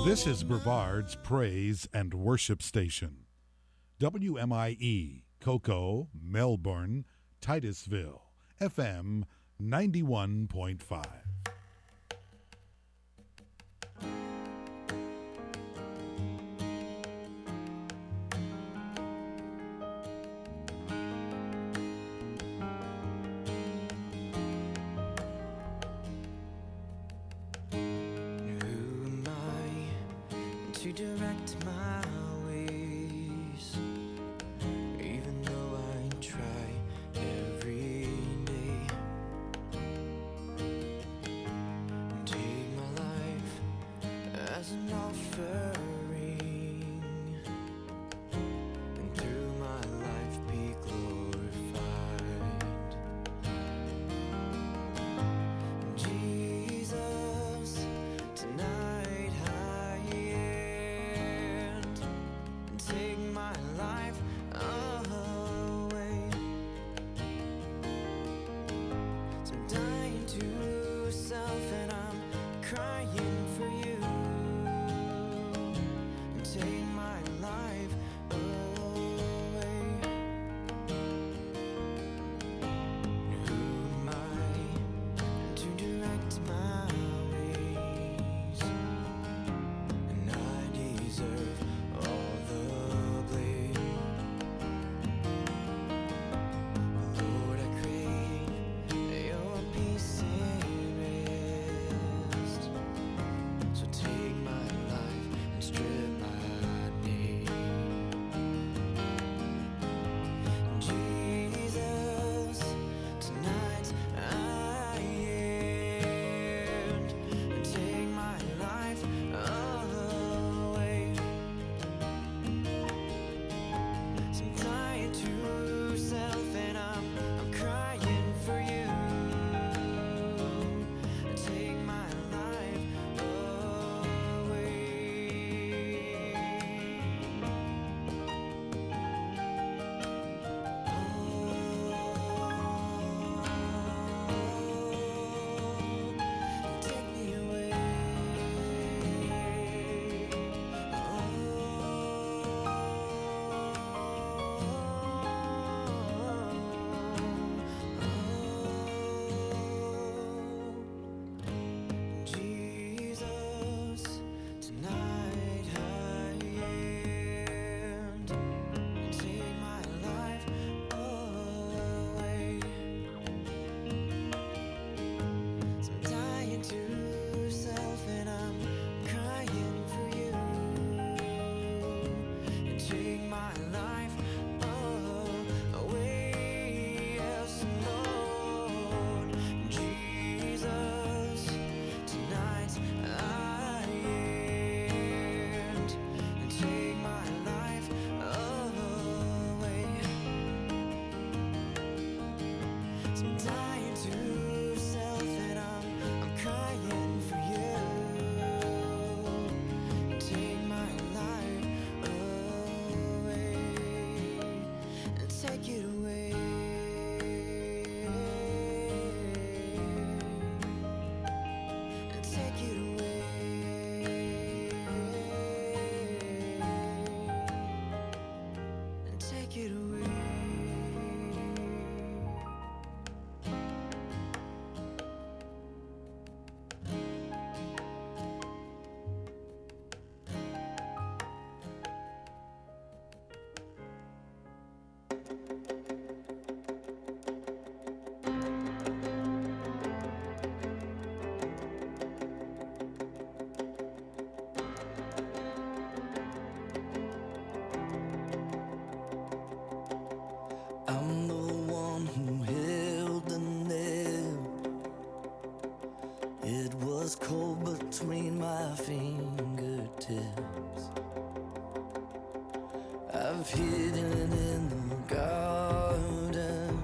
This is Brevard's Praise and Worship Station. WMIE, Cocoa, Melbourne, Titusville, FM 91.5. To direct my ways, even though I try every day. Take my life as an offering, and through my life be glorified. Jesus, tonight take my life away. So I'm dying to self and I'm crying for you. And take my life away. Who am I to direct my ways? And I deserve all the blame. Lord, I crave your peace and rest. So take my life and strip my name. Jesus, tonight I end. Take my life away. So I'm dying to self and I'm crying for you. Take my life away. Take me away. Jesus, tonight I end. Take my life away. So I'm dying to self and I'm crying for you. And take my life away. Yes, Lord. Jesus, tonight I end. And take my life away. So I'm dying to self and I'm crying for you. And take my life away. And take it away. And take it away. And take it away. I'm the one who held the nail. It was cold between my fingertips. I've hidden in the garden.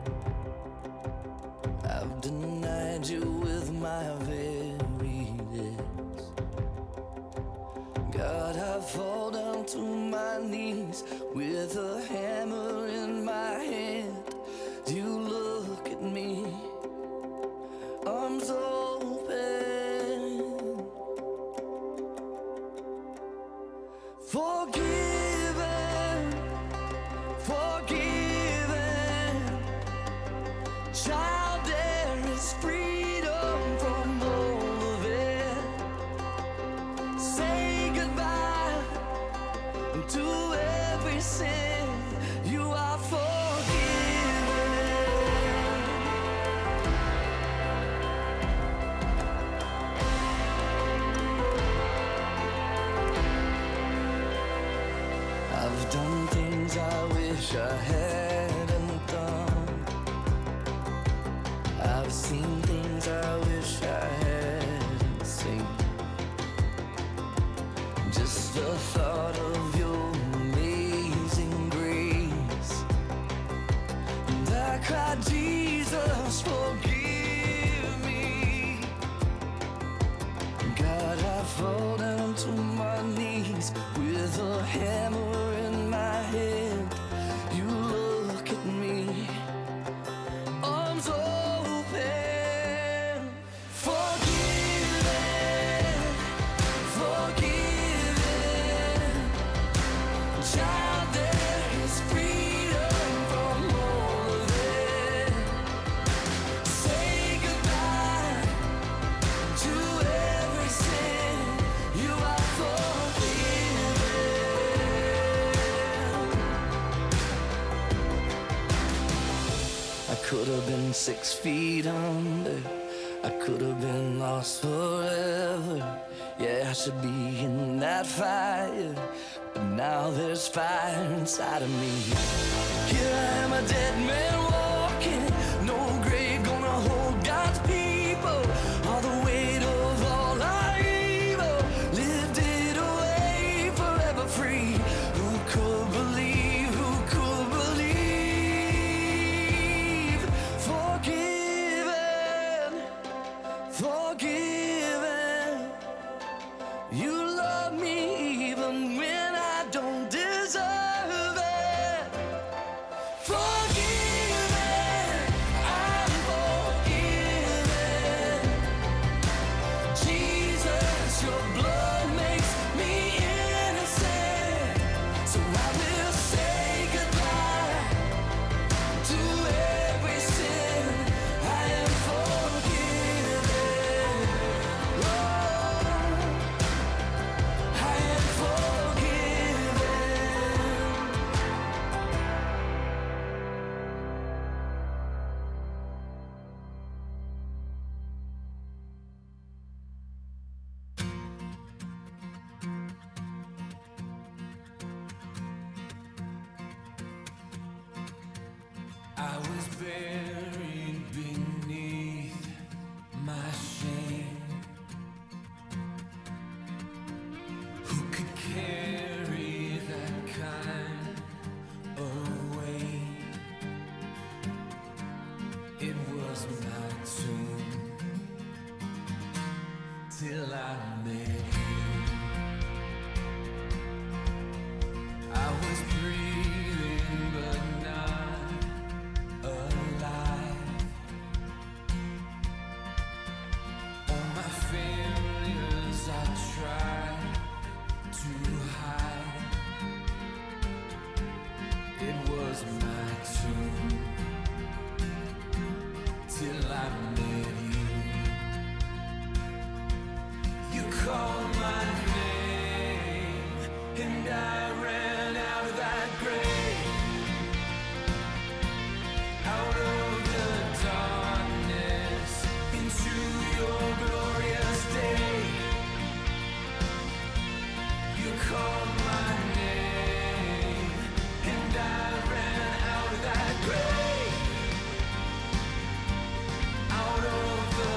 I've denied you with my very lips. God, I fall down to my knees with a hammer in my hand. You look at me, arms open. Forgiven, forgiven. Child, there is freedom from all of it. Say goodbye to every sin. You are forgiven. I've done things I wish I hadn't done. I've seen things I wish I hadn't seen. Just the thought of your amazing grace, and I cried, Jesus, forgive me. God, I fall down to my knees with a hammer in my hand. You look at me, arms open. Forgiven, forgiven. Child, there is freedom from all of it. Say goodbye to every sin. You are forgiven. I could have been 6 feet under. I could have been lost forever. Yeah, I should be in that fire, but now there's fire inside of me. Here I am, a dead man walking. No grave gonna hold God's people. All the weight of all our evil, lifted away, forever free. Who could believe? Who could believe? Forgiven, forgiven. You love me even when I don't deserve it. Forgiven, I'm forgiven. Jesus, your blood makes me innocent. So I will say goodbye to every sin. I am forgiven. Oh, I am forgiven. I was buried beneath my shame. Who could carry that kind of weight? It was my tomb till I met you. I was breathing but not alive. All my failures I tried to hide. It was my tomb till I met you. You called my name and I ran out of that grave, out of the darkness into your glorious day. You called my name and I ran out of that grave, out of the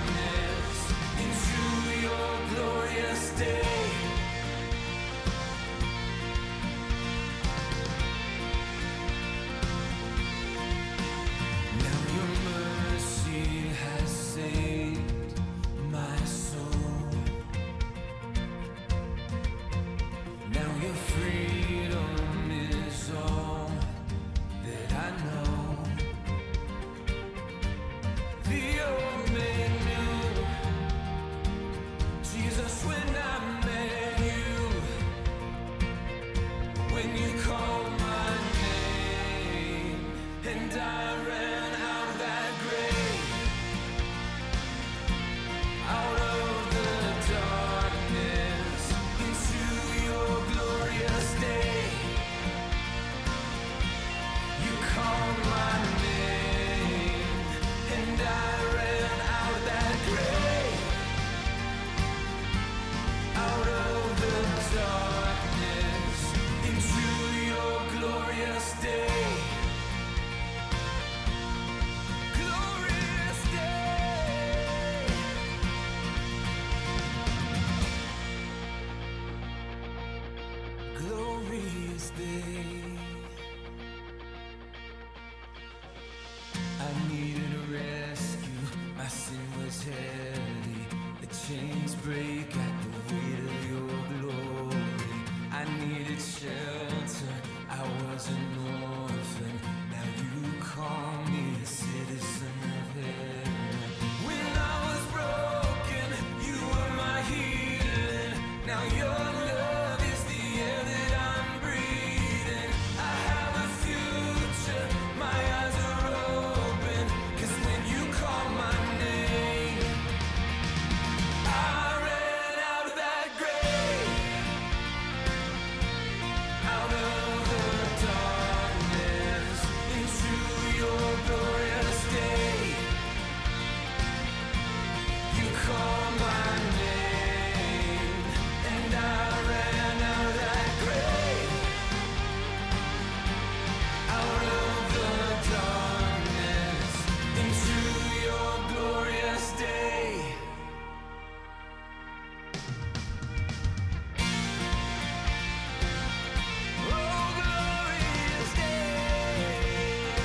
darkness into your glorious day. bay. I needed a rescue, my sin was heavy. The chains break at the weight of your glory. I needed shelter, I was an orphan. Now you call me a citizen of heaven. When I was broken, you were my healing. Now your love is the air that I'm breathing. I have a future, my eyes are open. 'Cause when you call my name, I ran out of that grave, out of the darkness, into your glorious day. You call my name, and I ran out of that grave, out of the darkness, into your glorious day. Oh, glorious day.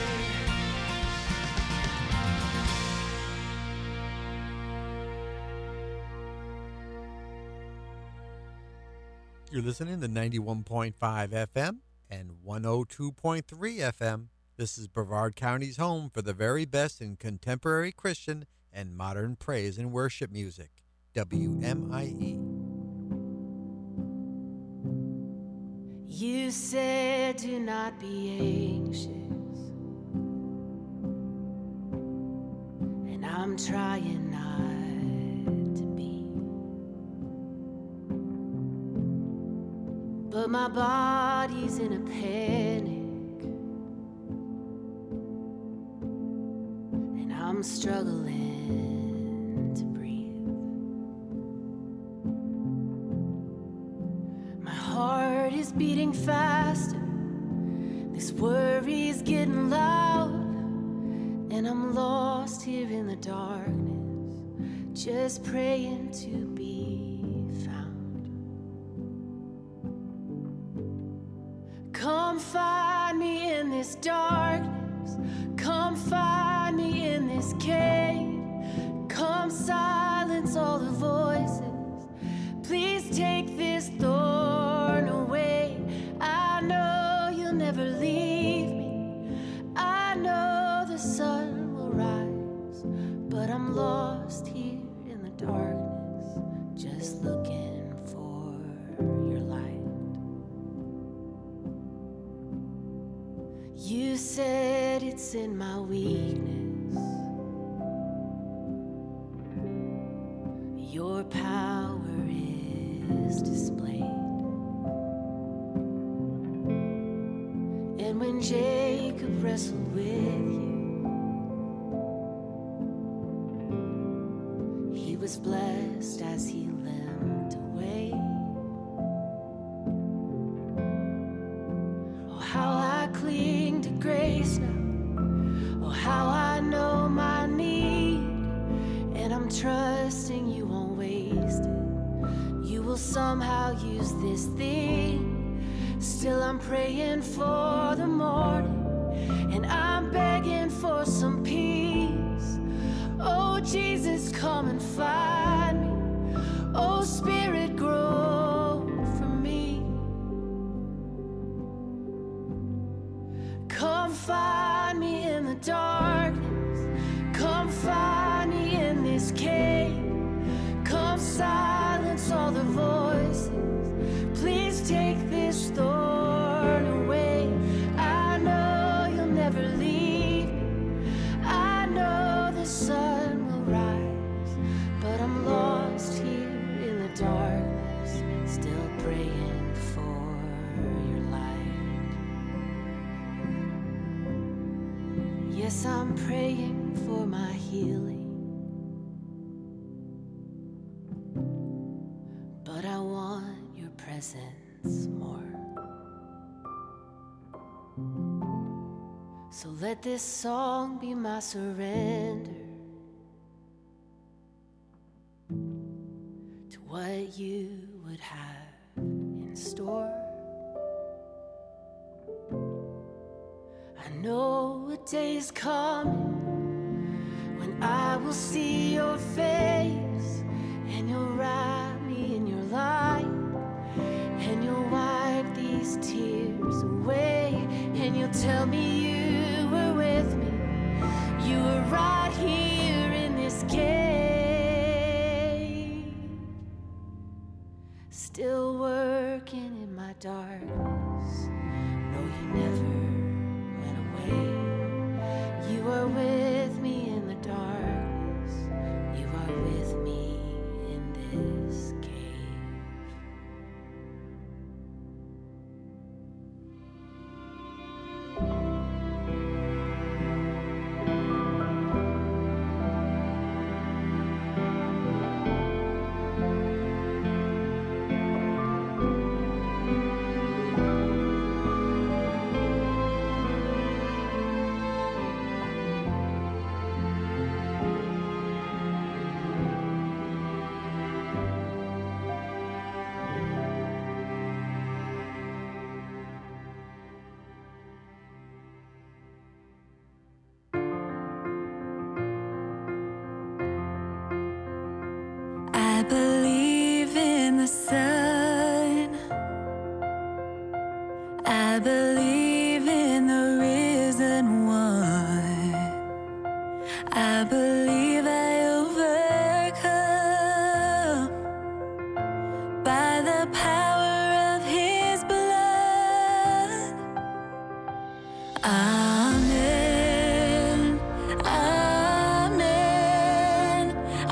You're listening to 91.5 FM and 102.3 FM. This is Brevard County's home for the very best in contemporary Christian and modern praise and worship music. WMIE. You said do not be anxious, and I'm trying not to be. But my body's in a panic, and I'm struggling to breathe. My heart is beating faster, this worry's getting loud, and I'm lost here in the darkness, just praying to be found. Come find me in this darkness, come find me in this cave, come silence all the voices, please take this thorn away. I know you'll never leave me, I know the sun will rise, but I'm lost here in the darkness, just looking for your light. You said it's in my weakness, your power is displayed. And when Jacob wrestled with you, he was blessed as he limped away. Oh, how I cling to grace now. Oh, how I know my need, and I'm trusting you won't waste it. You will somehow use this thing. Still I'm praying for the morning, and I'm begging for some peace. Oh, Jesus, come and find me. Oh, Spirit, grow for me. Come find me in the darkness, come find me in this cave, come silence all the voices, please take this thorn away. I know you'll never leave me, I know the sun will rise, but I'm lost here in the darkness, still praying for your light. Yes, I'm praying for my healing, but I want your presence more. So let this song be my surrender to what you would have in store. know a day is coming when I will see your face, and you'll wrap me in your light, and you'll wipe these tears away, and you'll tell me you were with me, you were right here in this cave, still working in my darkness. No, you never went away. You are with me in the darkness. You are with me in this cave. I believe in the sun. I believe in the risen one. I believe I overcome by the power of his blood. Amen. Amen.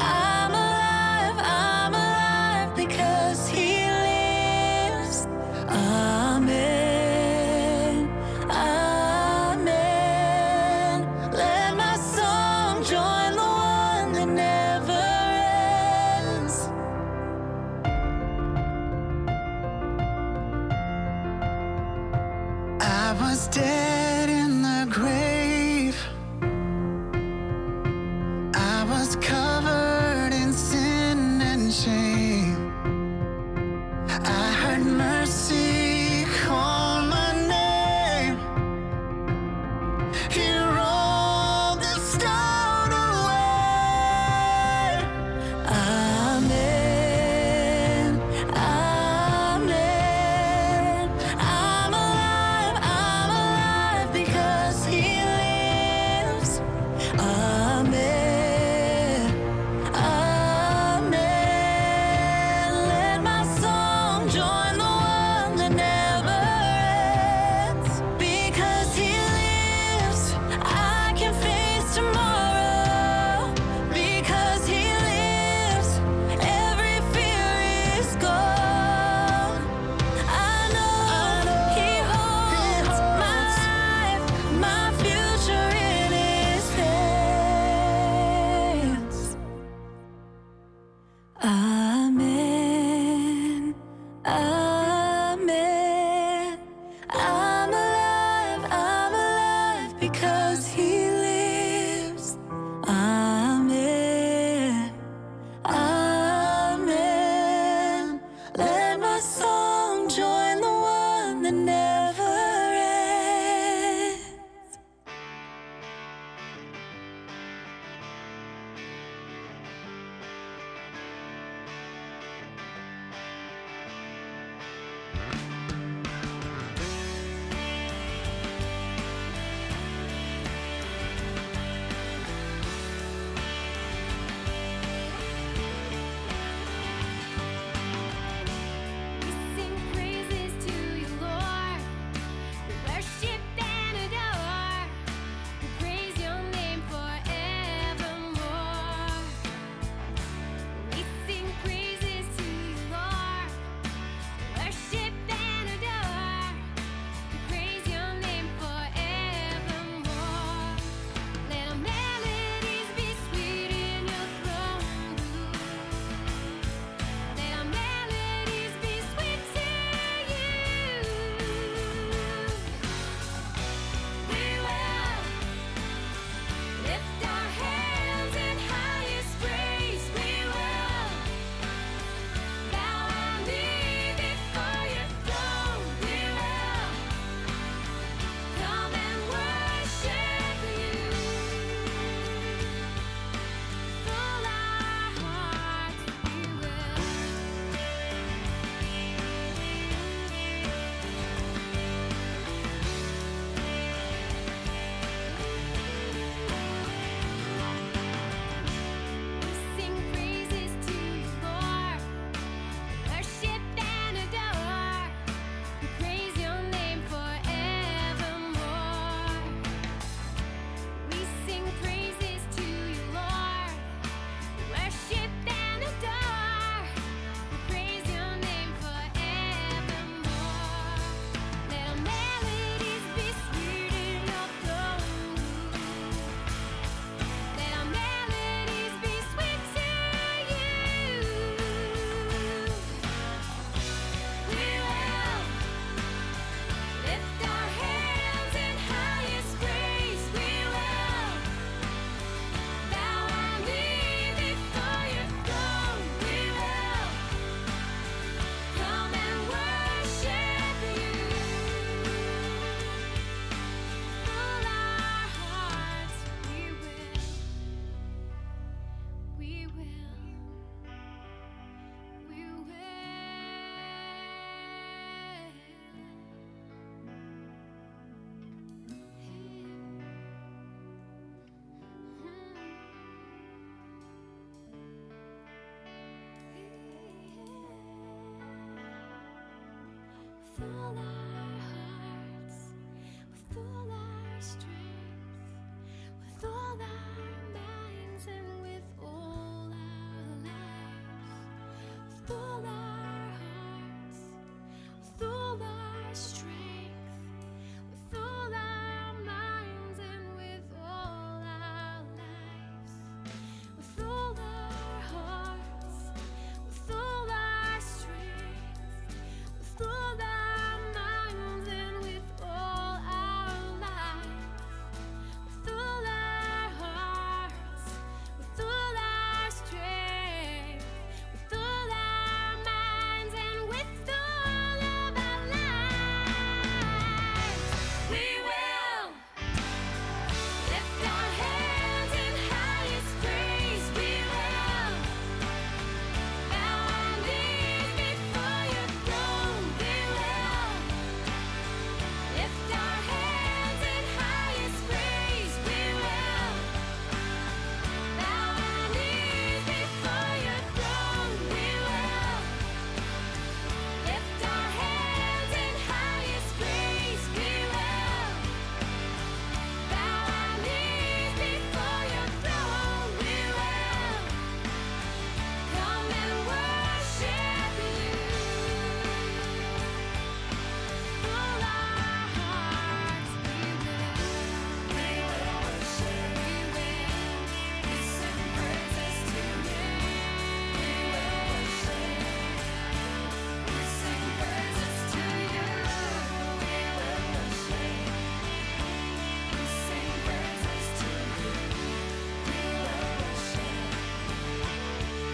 I'm alive because he lives. Amen. Amen. Let my song join the one that never ends. I was dead in the grave. I was covered in sin and shame. I heard mercy call my name. He rolled the stone away. Amen. Amen. I'm alive because he lives. Amen. Amen. Let my song join the one that never ends. Because he lives, I can face tomorrow. Because he lives, every fear is gone. I know he holds my life, my future in his hands. Amen. Amen. I'm alive because he lives. Amen. Amen. Let my song join the one that never ends. all our hearts, with all our strength, with all our minds, and with all our lives, with all our hearts, with all our strength, with all our minds, and with all our lives, with all our hearts, with all our strength, with all our minds, and with all our lives, with all our hearts, with all our strength, with all our minds, and with all of our lives, we will lift our hands in highest praise. We will bow our knees before your throne. We will lift our hands in highest praise. We will bow our knees before your throne. We will lift our hands in highest praise. We will bow our knees before your throne. We will come and worship you. All our hearts, we will worship. We will sing praises to you. We will worship. We sing praises to you. We will worship. We sing praises to you. We will worship.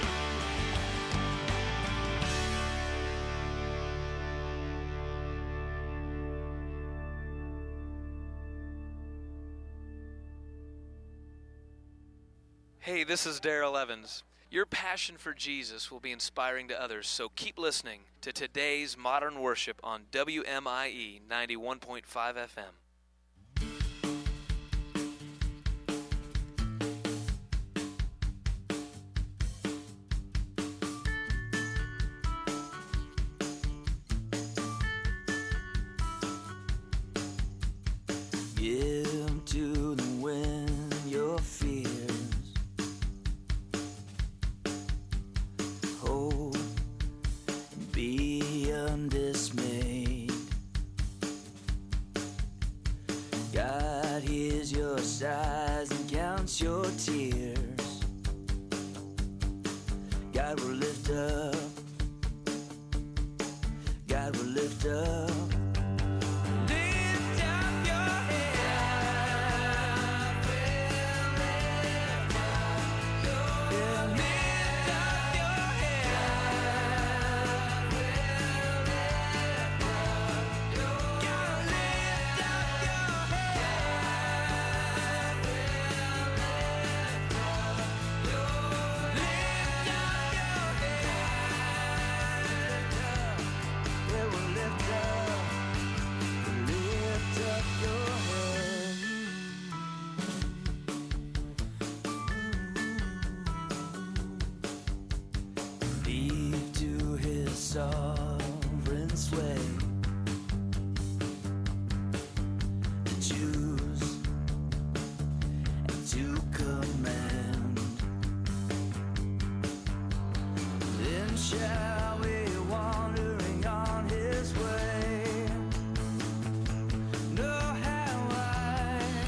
Hey, this is Daryl Evans. Your passion for Jesus will be inspiring to others, so keep listening to today's Modern Worship on WMIE 91.5 FM. Give to the wind your fears. Hope and be undismayed. God hears your sighs and counts your tears. God will lift up. God will lift up. Lift up your head. Will lift up your head. Lift up your head. Will lift up your God, lift up your head. Will lift up your lift up your head. It will lift up your head. Leave to his sovereign sway. To choose and to command. Then shall we wandering on his way. Know how wide,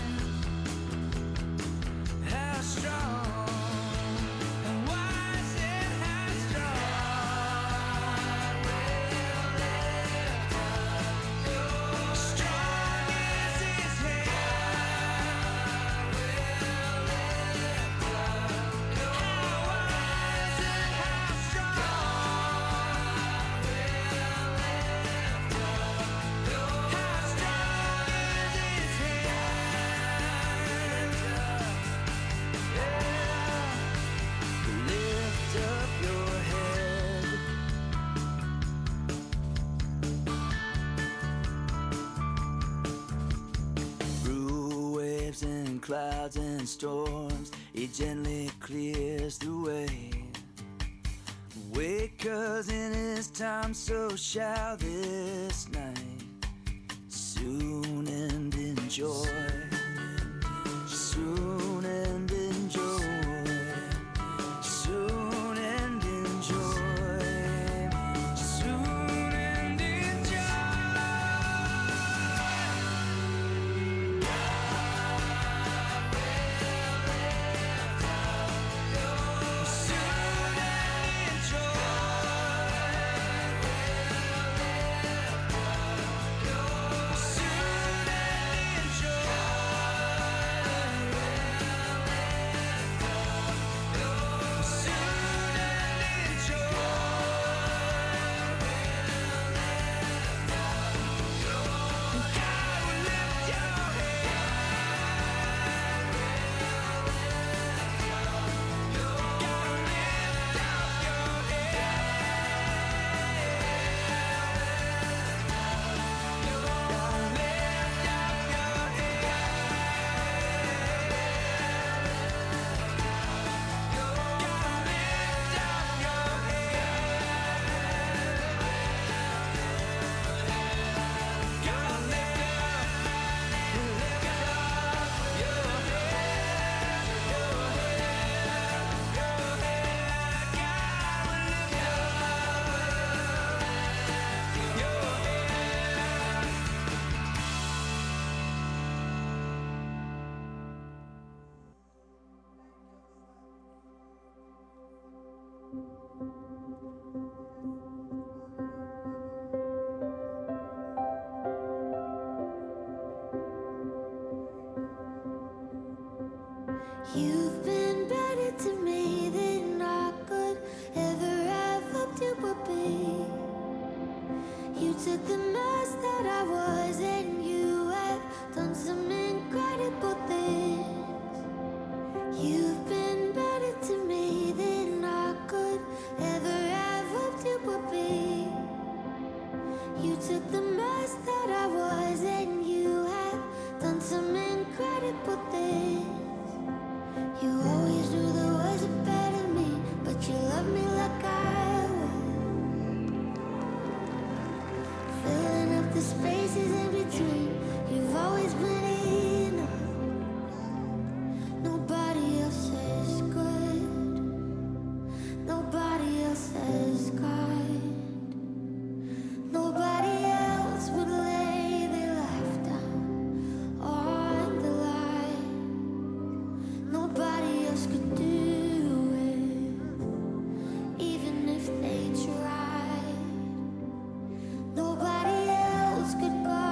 how strong, and wise and how strong. Will lift up your strong is his hand. Will lift up your how wise and how strong. Will lift up your how strong is his hand. Yeah. Lift up your head. Through waves and clouds and storms, he gently clears the way. Wait, 'cause in his time so shall this night soon end in joy. Soon end in joy. Soon end in joy. Soon end in joy. You've been better to me than I could ever have hoped it would be. You took the mess that I was and you have done some incredible things. You've been better to me than I could ever have hoped it would be. You took the mess that I was and you have done some incredible things. You always knew there was a better me, but you loved me like I was. Filling up the spaces in between, you've always been enough. Nobody else is good, nobody else is kind. Nobody else would lay their life down on the line. Nobody else could do it, even if they tried. Nobody else could go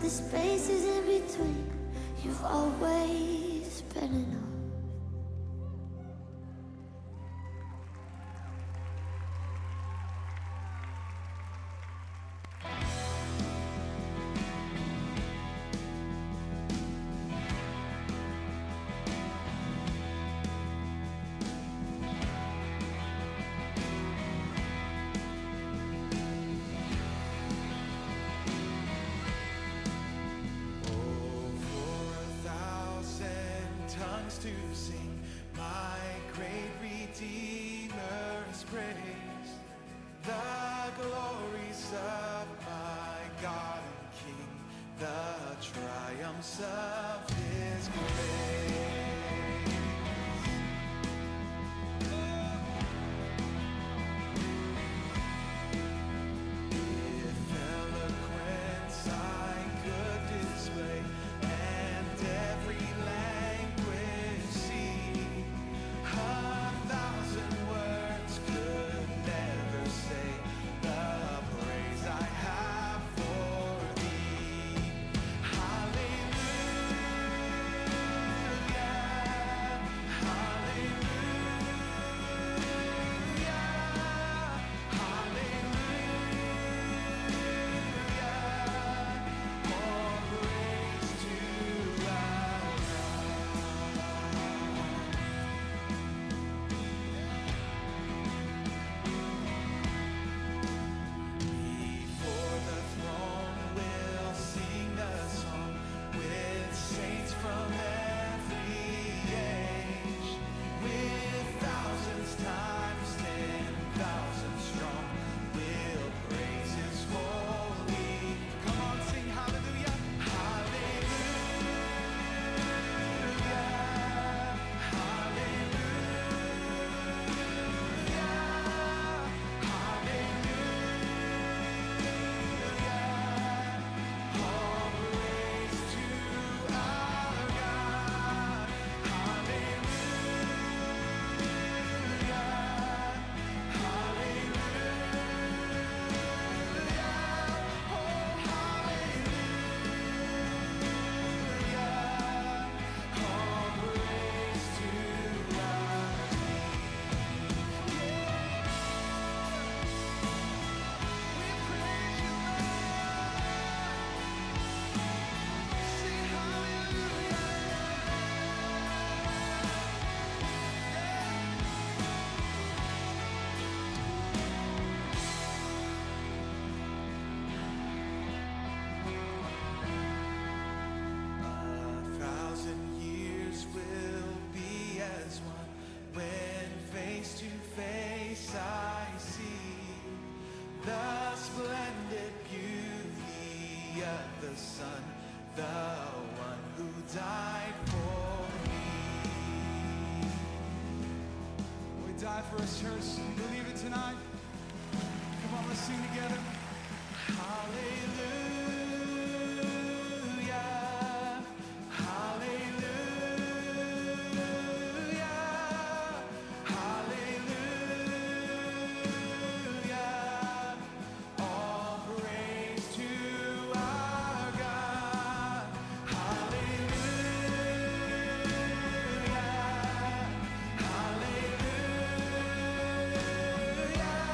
spaces in between, you've always been enough. To sing my great Redeemer's praise, the glories of my God and King, the triumphs of His grace. If eloquence I could display, and every language see, 1,000 words could never say the praise I have for Thee. Hallelujah, hallelujah, hallelujah. All praise to our Before the throne we'll sing a song with saints from every age, with thousands times 10,000 strong. We'll praise His holy. Come on, sing hallelujah, hallelujah, hallelujah, all praise to our God. A thousand years will be as one when face to face I see the splendid beauty of the Son, the one who died for me. We died for us, church. Believe it tonight. Come on, let's sing together. Hallelujah. Hallelujah.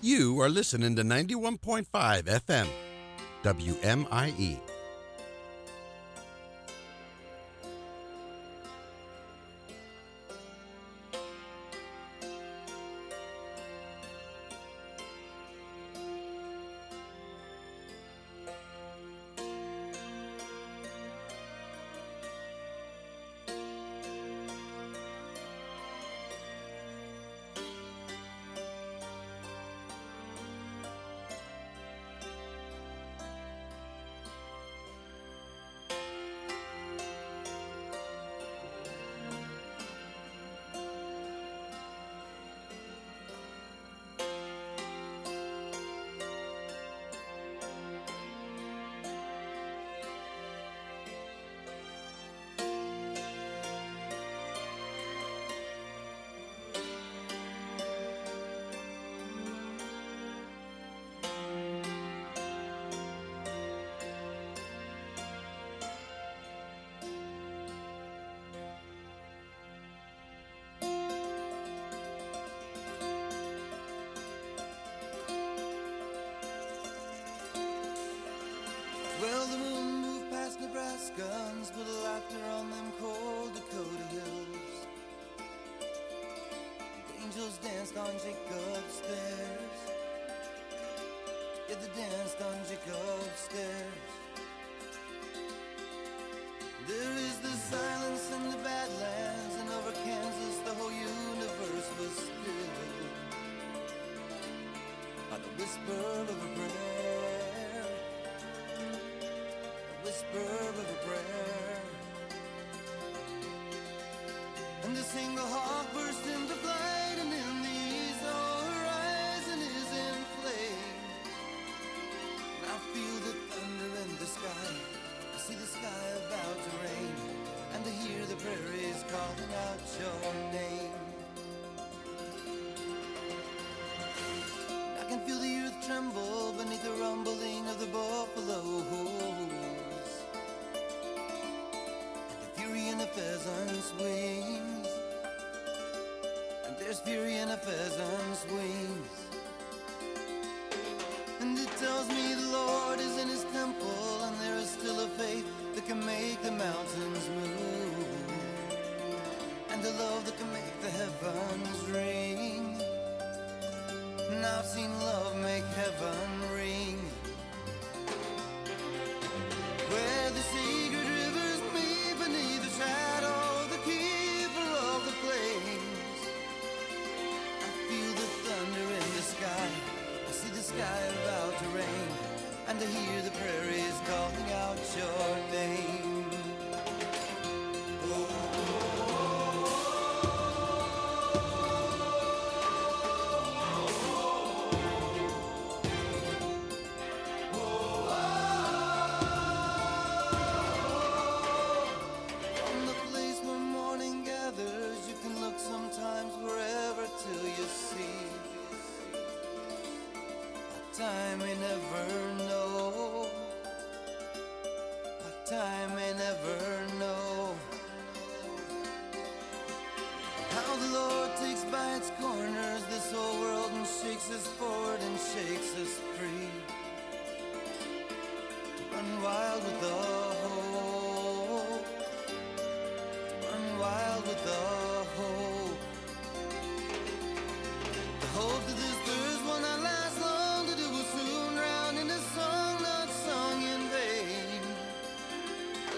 You are listening to 91.5 FM, WMIE. Well, the moon moved past Nebraska and put a laughter on them cold Dakota hills. The angels danced on Jacob's stairs. Yeah, they danced on Jacob's stairs. There is the silence in the Badlands, and over Kansas the whole universe was still by the whisper of a prayer, the whisper of a prayer. And a single hawk burst into flight, and in the east the horizon is in flames. And I feel the thunder in the sky, I see the sky about to rain, and I hear the prairies calling out your name. I can feel the earth tremble beneath the rumbling of the buffaloes, and the fury in a pheasant's wings, and there's fury in a pheasant's wings. And it tells me the Lord is in his temple, and there is still a faith that can make the mountains move, and a love that can make the heavens ring. And I've seen love make heaven ring, where the secret rivers meet beneath the shadow of the keeper of the flames. I feel the thunder in the sky, I see the sky about to rain, and I hear the prairies calling out your name. From the place where morning gathers, you can look sometimes wherever till you see a time may never know, a time may never know, how the Lord takes by its corners this whole world and shakes us forward and shakes us free, to run wild with the hope, to run wild with the hope, the hope that this thirst will not last long, that it will soon drown in a song not sung in vain,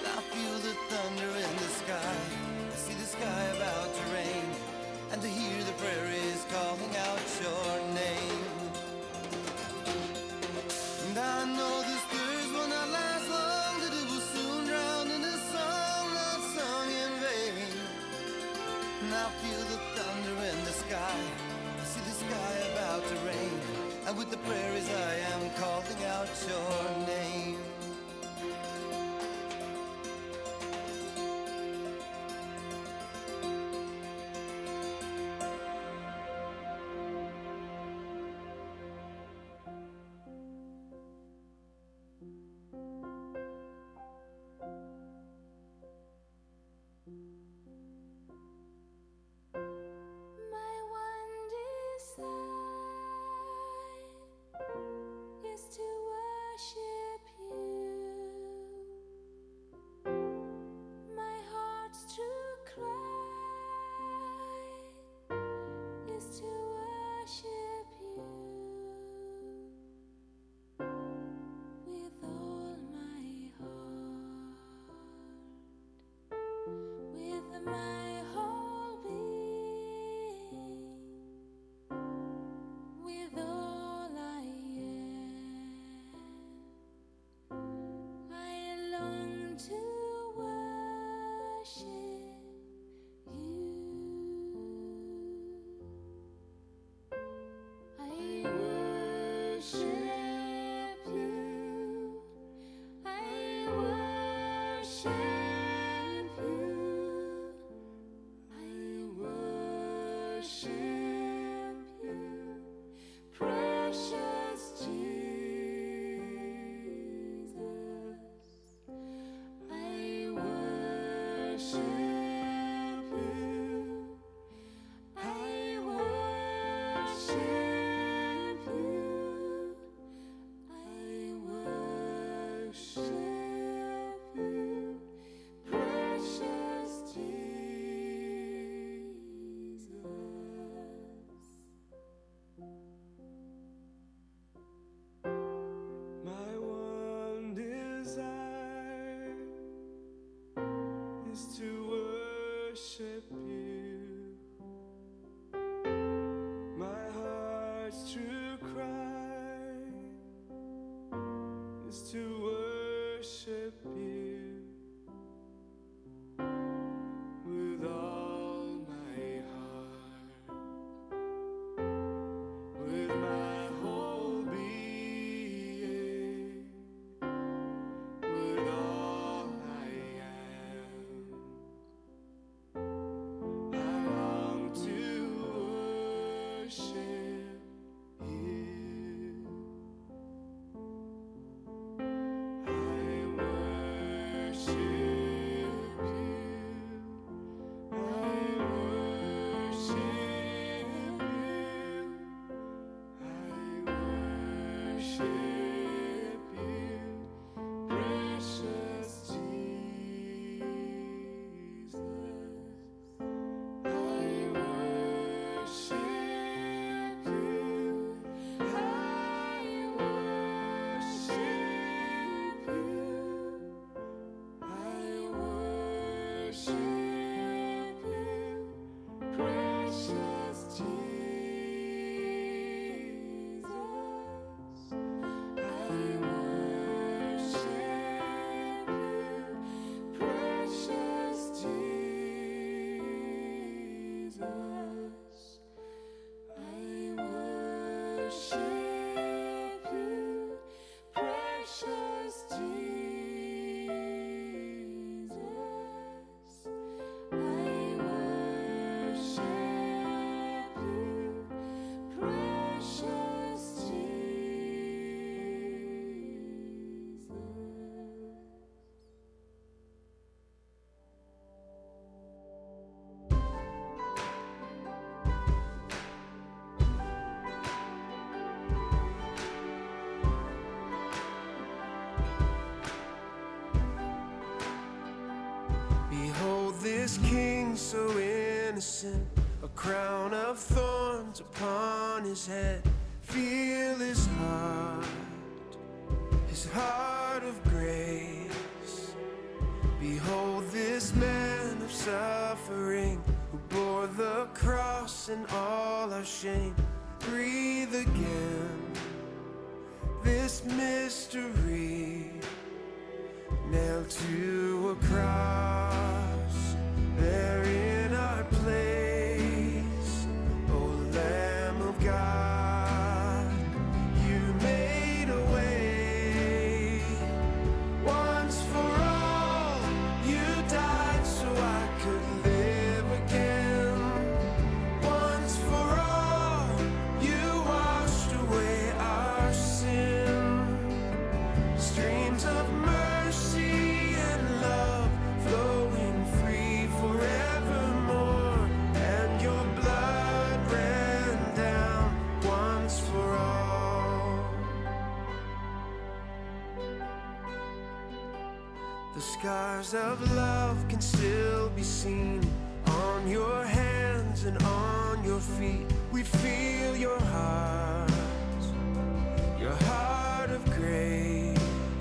is to worship you with all my heart, with my whole being, with all I am. I long to worship you. I worship this king so innocent, a crown of thorns upon his head. Feel his heart of grace. Behold this man of suffering, who bore the cross and all our shame. Breathe again this mystery, nailed to a cross, there in our place. O Lamb of God, you made a way. Once for all, you died so I could live again. Once for all, you washed away our sin. Streams of mercy and love flowing free forevermore, and your blood ran down once for all. The scars of love can still be seen on your hands and on your feet. We feel your heart of grace.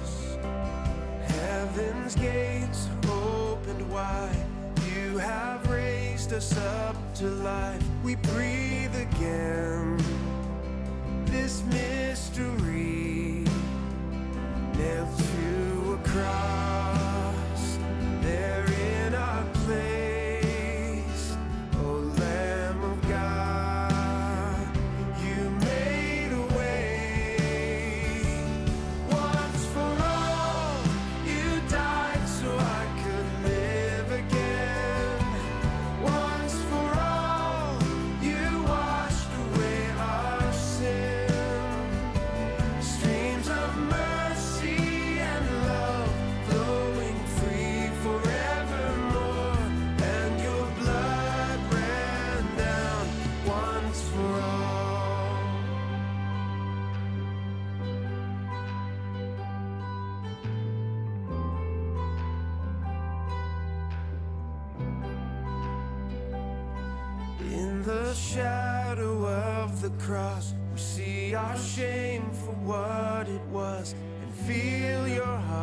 Heaven's gates opened wide. You have raised us up to life. We breathe again this mystery, nailed to a cross, there in our place. O Lamb of God, you made a way. Once for all, you died so I could live again. Once for all, you washed away our sin. Streams of mercy and love flowing free forevermore, and your blood ran down once for all. In the shadow of the cross, we see our shame for what it was, and feel your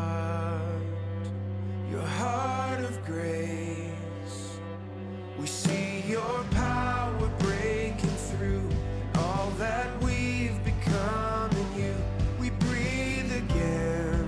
heart of grace. We see your power breaking through, and all that we've become in you. We breathe again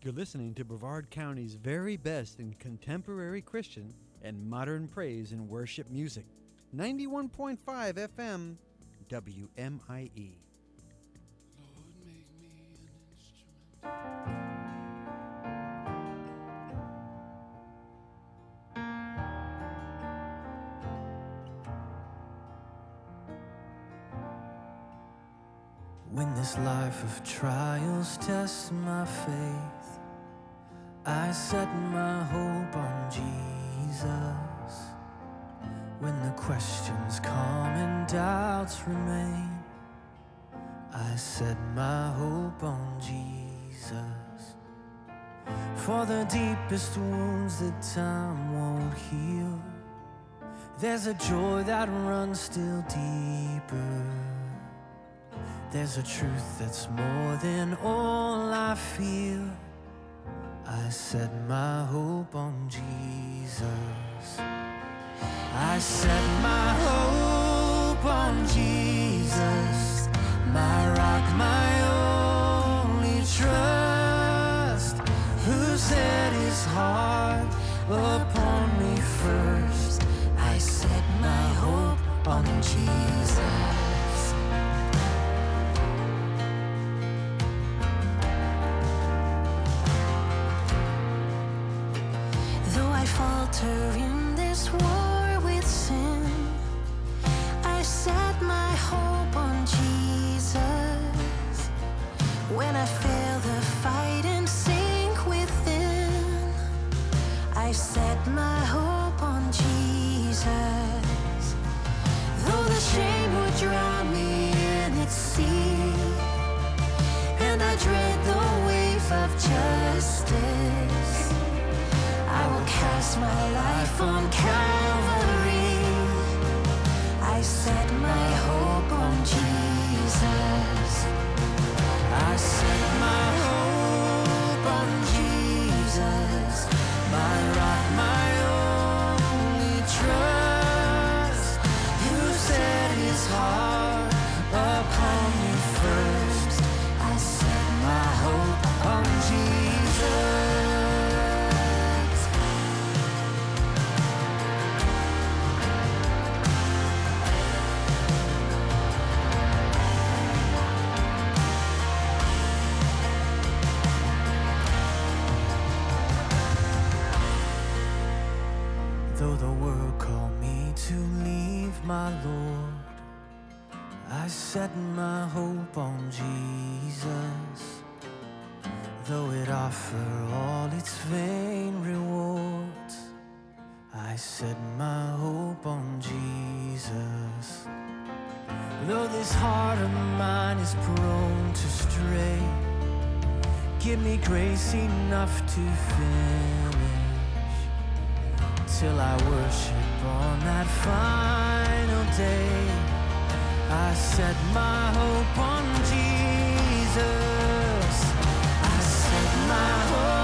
You're listening to Brevard County's very best in contemporary Christian and modern praise and worship music. 91.5 FM, WMIE. Lord, make me an instrument. When this life of trials tests my faith, I set my hope on Jesus. When the questions come and doubts remain, I set my hope on Jesus. For the deepest wounds that time won't heal, there's a joy that runs still deeper. There's a truth that's more than all I feel. I set my hope on Jesus. I set my hope on Jesus, my rock, my only trust, who set his heart upon me first. I set my hope on Jesus. Falter in this war with sin, I set my hope on Jesus. When I fail the fight and sink within, I set my hope on Jesus. Though the shame would drown me in its sea, and I dread the wave of justice, I will cast my life on Calvary. I set my hope on Jesus. I set my hope on Jesus, my rock, my only trust, who set his heart upon me first. I set my hope on Jesus. Though the world called me to leave my Lord, I set my hope on Jesus. Though it offer all its vain rewards, I set my hope on Jesus. Though this heart of mine is prone to stray, give me grace enough to finish, till I worship on that final day. I set my hope on Jesus. I set my hope